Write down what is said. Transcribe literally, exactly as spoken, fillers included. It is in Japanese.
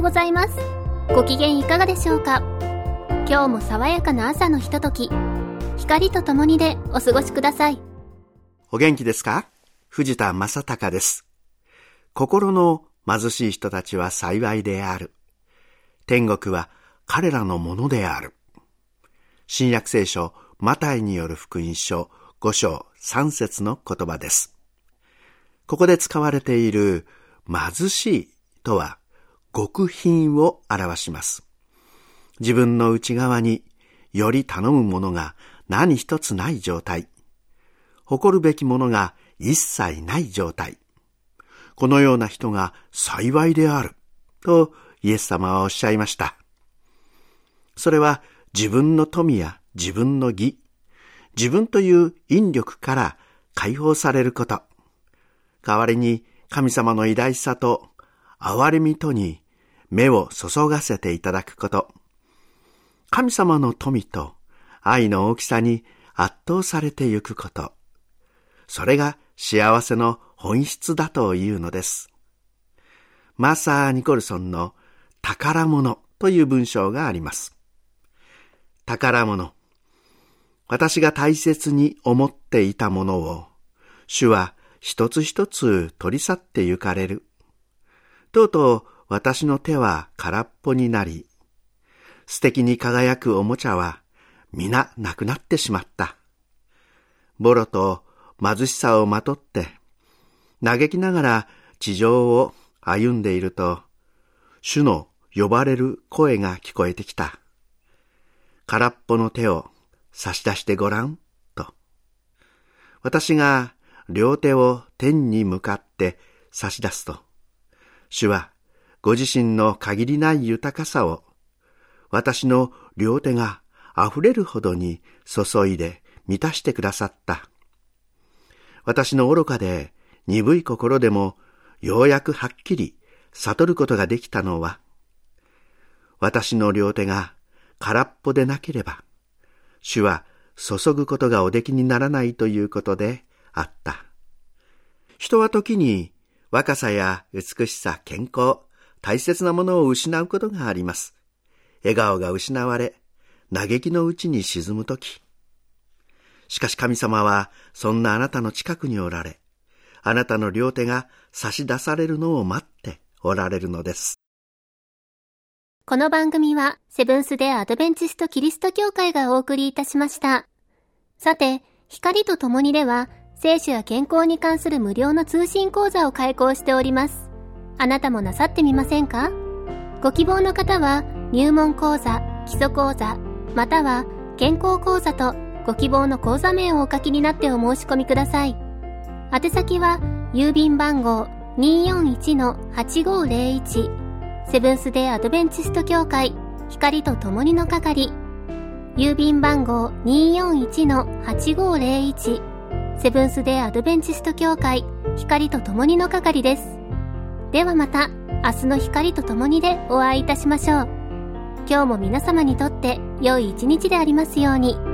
ございます。ご機嫌いかがでしょうか。今日も爽やかな朝のひととき、光とともにでお過ごしください。 お元気ですか？藤田正孝です。心の貧しい人たちは幸いである。天国は彼らのものである。新約聖書マタイによる福音書ご章さん節の言葉です。ここで使われている貧しいとは極貧を表します。自分の内側により頼むものが何一つない状態。誇るべきものが一切ない状態。このような人が幸いであるとイエス様はおっしゃいました。それは自分の富や自分の義、自分という引力から解放されること。代わりに神様の偉大さと憐れみとに目を注がせていただくこと。神様の富と愛の大きさに圧倒されてゆくこと。それが幸せの本質だというのです。マーサー・ニコルソンの宝物という文章があります。宝物。私が大切に思っていたものを、主は一つ一つ取り去ってゆかれる。とうとう私の手は空っぽになり、素敵に輝くおもちゃは皆なくなってしまった。ボロと貧しさをまとって、嘆きながら地上を歩んでいると、主の呼ばれる声が聞こえてきた。空っぽの手を差し出してごらん、と。私が両手を天に向かって差し出すと、主はご自身の限りない豊かさを、私の両手が溢れるほどに注いで満たしてくださった。私の愚かで鈍い心でもようやくはっきり悟ることができたのは、私の両手が空っぽでなければ、主は注ぐことがおできにならないということであった。人は時に若さや美しさ、健康、大切なものを失うことがあります。笑顔が失われ、嘆きのうちに沈むとき。しかし神様はそんなあなたの近くにおられ、あなたの両手が差し出されるのを待っておられるのです。 この番組はセブンス・デ・アドベンチスト・キリスト教会がお送りいたしました。さて、光とともにでは聖書や健康に関する無料の通信講座を開講しております。あなたもなさってみませんか？ご希望の方は入門講座、基礎講座、または健康講座とご希望の講座名をお書きになってお申し込みください。宛先は郵便番号 にーよんいちのはちごーぜろいち セブンス・デ・アドベンチスト教会光とともにの係、郵便番号 にーよんいちのはちごーぜろいち セブンス・デ・アドベンチスト教会光とともにの係です。ではまた明日の光とともにでお会いいたしましょう。今日も皆様にとって良い一日でありますように。